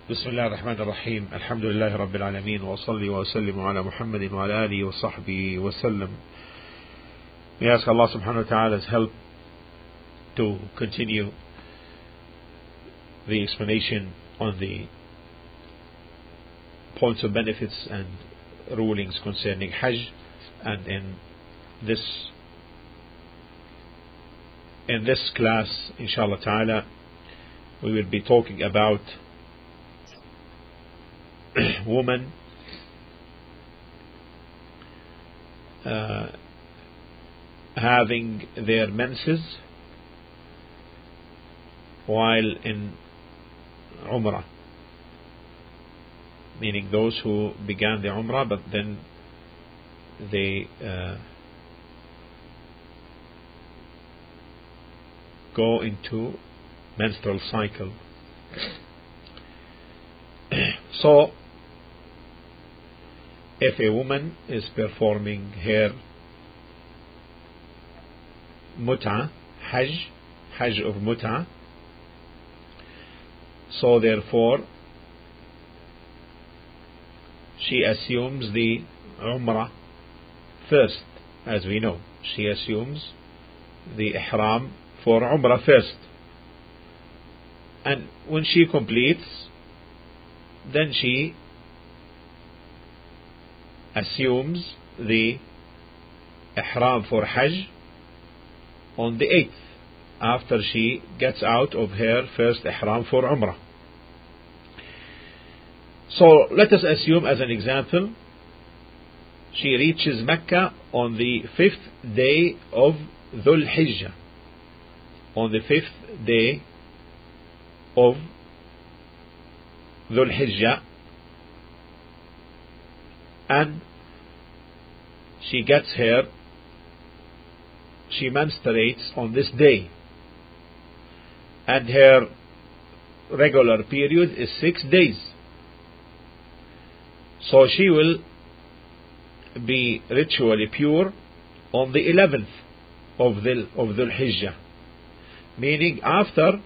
بسم الله الرحمن الرحيم. الحمد لله رب العالمين، وصلي وسلم على محمد وعلى آله وصحبه وسلم. We ask Allah subhanahu wa ta'ala's help to continue the explanation on the points of benefits and rulings concerning Hajj, and in this class, inshallah ta'ala, we will be talking about women having their menses while in Umrah, meaning those who began the Umrah but then they go into menstrual cycle. So if a woman is performing her mut'ah, Hajj of mut'ah, so therefore she assumes the Umrah first. As we know, she assumes the Ihram for Umrah first, and when she completes, then she assumes the Ihram for Hajj on the 8th, after she gets out of her first Ihram for Umrah. So let us assume, as an example, she reaches Mecca on the 5th day of Dhul Hijjah. On the 5th day of Dhul Hijjah, and she menstruates on this day, and her regular period is 6 days. So she will be ritually pure on the 11th of Dhul Hijjah, meaning after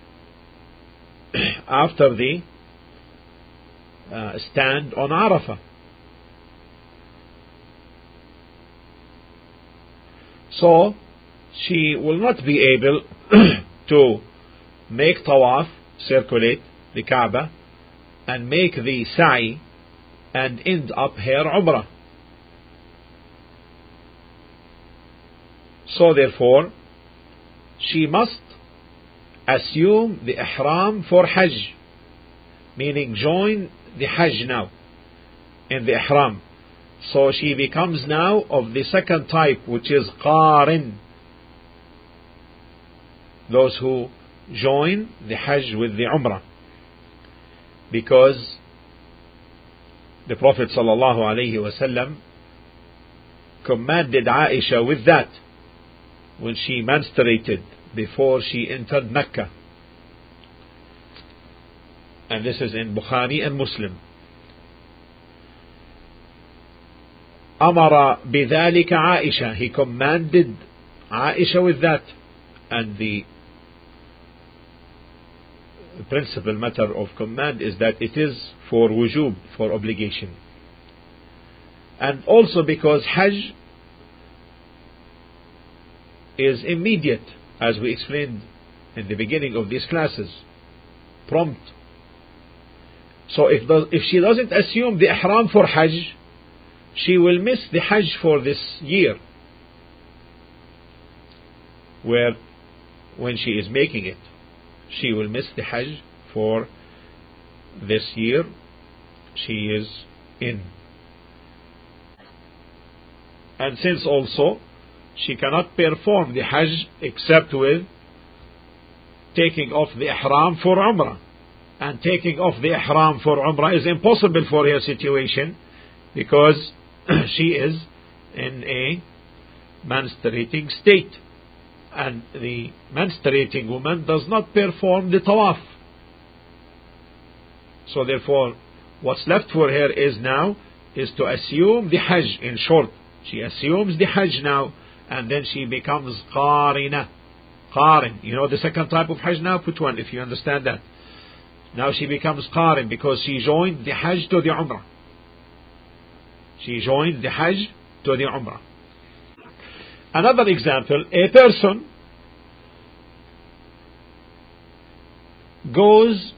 the stand on Arafah. So she will not be able to make tawaf, circulate the Kaaba, and make the sa'i and end up her Umrah. So therefore she must assume the Ihram for Hajj, meaning join the Hajj now in the Ihram. So she becomes now of the second type, which is Qarin, those who join the Hajj with the Umrah, because the Prophet sallallahu alaihi wasallam commanded Aisha with that when she menstruated before she entered Mecca, and this is in Bukhari and Muslim. Amara bidhalika Aisha, he commanded Aisha with that, and the principal matter of command is that it is for wujub, for obligation, and also because Hajj is immediate, as we explained in the beginning of these classes, prompt. So if she doesn't assume the Ihram for Hajj, she will miss the Hajj for this year, when she is making it, she will miss the Hajj for this year she is in. And since also she cannot perform the Hajj except with taking off the Ihram for Umrah, and taking off the Ihram for Umrah is impossible for her situation, because she is in a menstruating state, and the menstruating woman does not perform the tawaf. So therefore what's left for her is to assume the Hajj. In short, she assumes the Hajj now, and then she becomes Qarina. Qarin, you know the second type of Hajj now? Put one if you understand that. Now she becomes Qarin because she joined the Hajj to the Umrah. She joined the Hajj to the Umrah. Another example, a person goes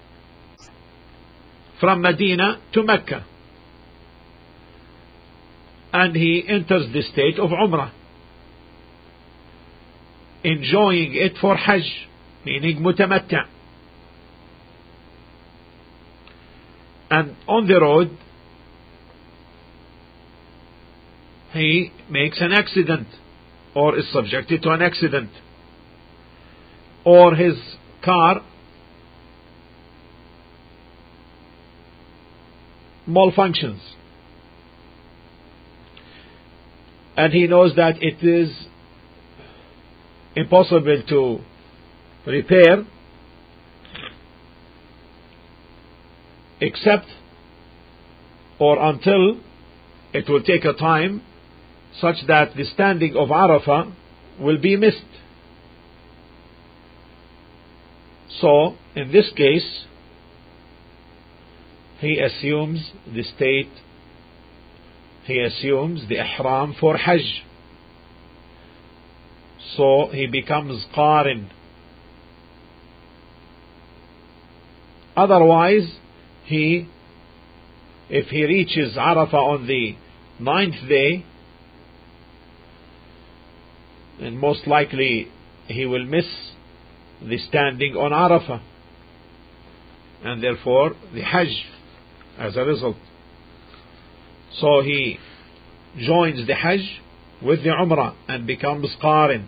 from Medina to Mecca and he enters the state of Umrah, enjoying it for Hajj, meaning mutamatta'. And on the road he makes an accident or is subjected to an accident, or his car malfunctions and he knows that it is impossible to repair except or until it will take a time such that the standing of Arafah will be missed. So in this case he assumes the state, he assumes the ihram for Hajj. So he becomes Qarin. Otherwise, if he reaches Arafah on the 9th day, and most likely he will miss the standing on Arafah, and therefore the Hajj as a result. So he joins the Hajj with the Umrah and becomes Qarin.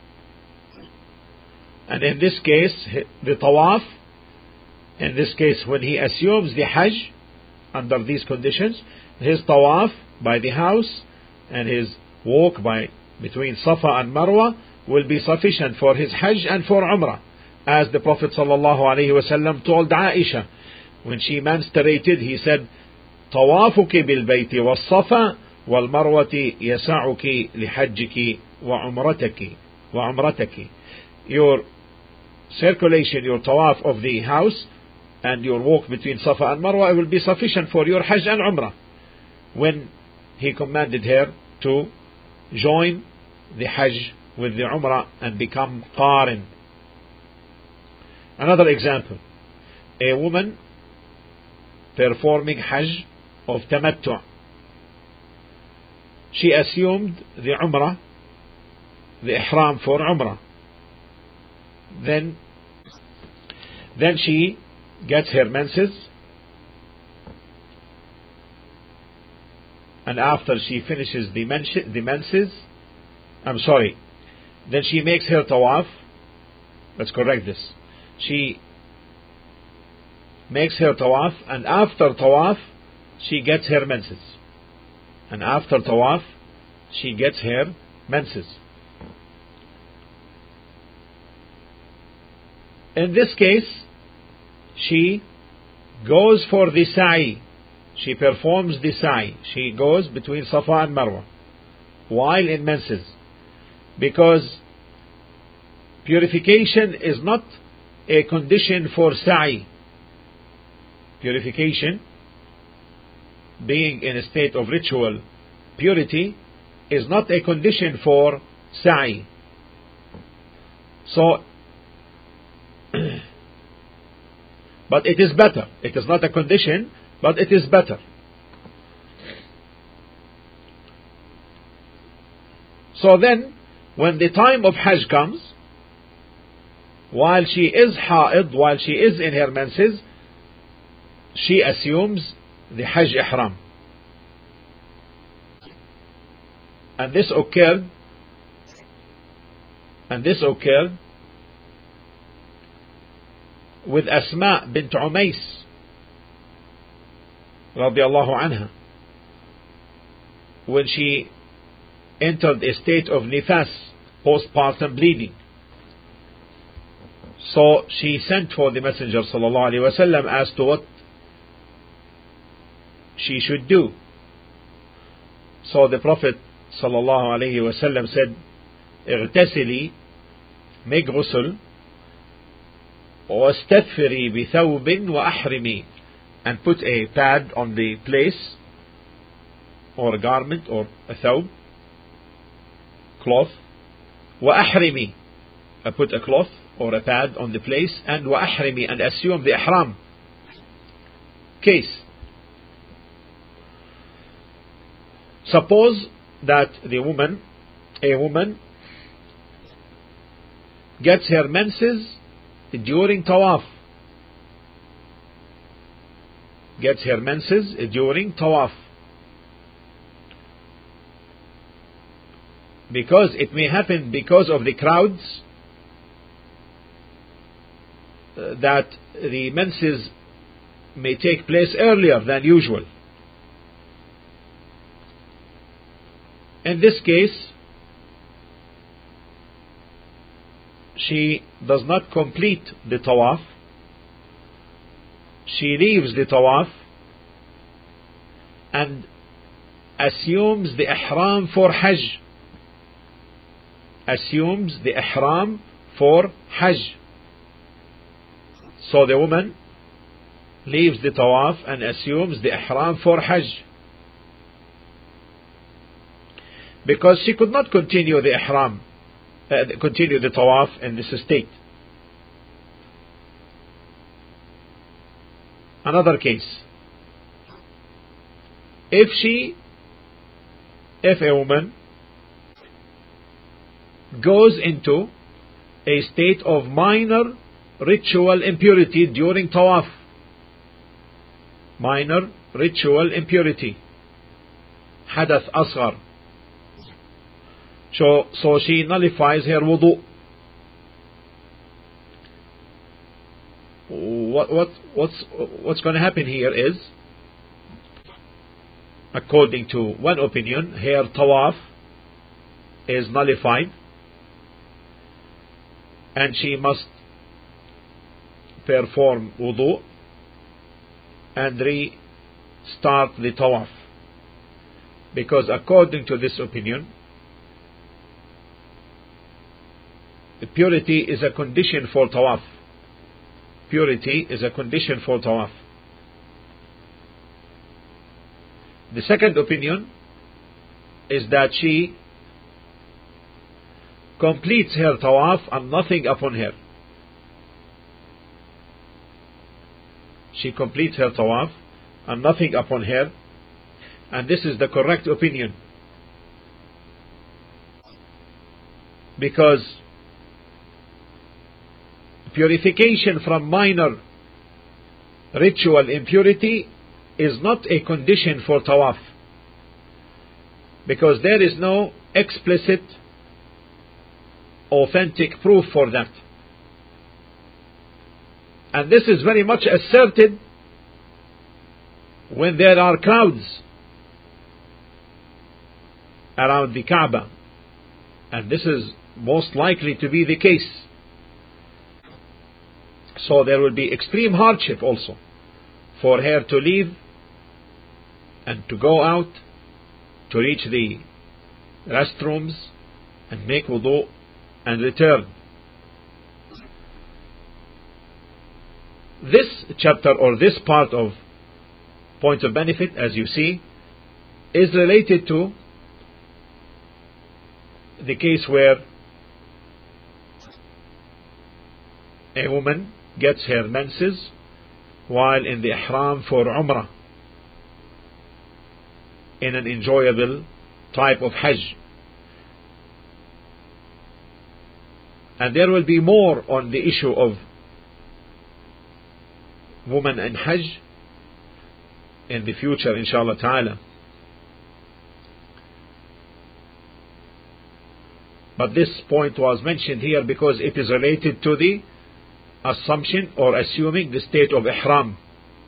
And in this case, the Tawaf, in this case when he assumes the Hajj under these conditions, his Tawaf by the house and his walk between Safa and Marwa will be sufficient for his Hajj and for Umrah, as the Prophet ﷺ told Aisha when she menstruated. He said, طوافك بالبيت والصفا والمروة يسعك لحجك وعمرتك. Your circulation, your tawaf of the house and your walk between Safa and Marwa will be sufficient for your Hajj and Umrah, when he commanded her to join the Hajj with the Umrah and become Qarin. Another example, a woman performing Hajj of Tamattu'. She assumed the Umrah, the Ihram for Umrah. Then she gets her menses, and after she finishes the menses, then she makes her Tawaf. Let's correct this. She makes her Tawaf, and after Tawaf she gets her menses. And after Tawaf she gets her menses. In this case, she goes for the sa'i. She performs the sa'i. She goes between Safa and Marwa while in menses, because purification is not a condition for sa'i. Purification, being in a state of ritual purity, is not a condition for sa'i. So but it is better. It is not a condition, but it is better. So then, when the time of Hajj comes, while she is ha'id, while she is in her menses, she assumes the Hajj Ihram. And this occurred with Asma bint Umays radiallahu anha, when she entered a state of nifas, postpartum bleeding. So she sent for the Messenger sallallahu alaihi wasallam as to what she should do. So the Prophet sallallahu alaihi wasallam said, اغتسلي, make ghusl, واستثفري بثوب وأحرمي, and put a pad on the place, or a garment, or a thawb, cloth. وأحرمي, put a cloth or a pad on the place, and وأحرمي, and assume the ihram case. Suppose that a woman gets her menses during tawaf. Gets her menses during tawaf. Because it may happen because of the crowds that the menses may take place earlier than usual. In this case, she does not complete the tawaf. She leaves the tawaf and assumes the ihram for hajj. Assumes the ihram for hajj. So the woman leaves the tawaf and assumes the ihram for hajj, because she could not continue the ihram, continue the tawaf in this state. Another case, if a woman goes into a state of minor ritual impurity during tawaf, minor ritual impurity, hadath asghar, so she nullifies her wudu. What's going to happen here is, according to one opinion, her tawaf is nullified and she must perform wudu and restart the tawaf, because according to this opinion, purity is a condition for tawaf. Purity is a condition for tawaf. The second opinion is that she completes her tawaf and nothing upon her. She completes her tawaf and nothing upon her, and this is the correct opinion, because purification from minor ritual impurity is not a condition for tawaf, because there is no explicit authentic proof for that. And this is very much asserted when there are crowds around the Kaaba, and this is most likely to be the case. So there will be extreme hardship also for her to leave and to go out to reach the restrooms and make wudu and return. This chapter, or this part of points of benefit, as you see, is related to the case where a woman gets her menses while in the ihram for Umrah, in an enjoyable type of Hajj. And there will be more on the issue of women in Hajj in the future, inshallah ta'ala. But this point was mentioned here because it is related to the assumption or assuming the state of ihram.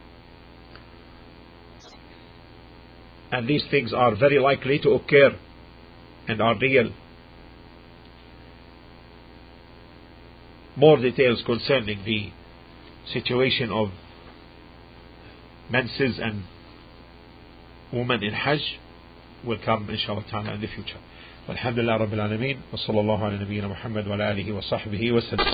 And these things are very likely to occur and are real. More details concerning the situation of menses and women in Hajj will come inshallah ta'ala in the future. Alhamdulillah Rabbil Alameen, wa sallallahu ala nabiyyina Muhammad wa ala alihi wa sahbihi wa sallam.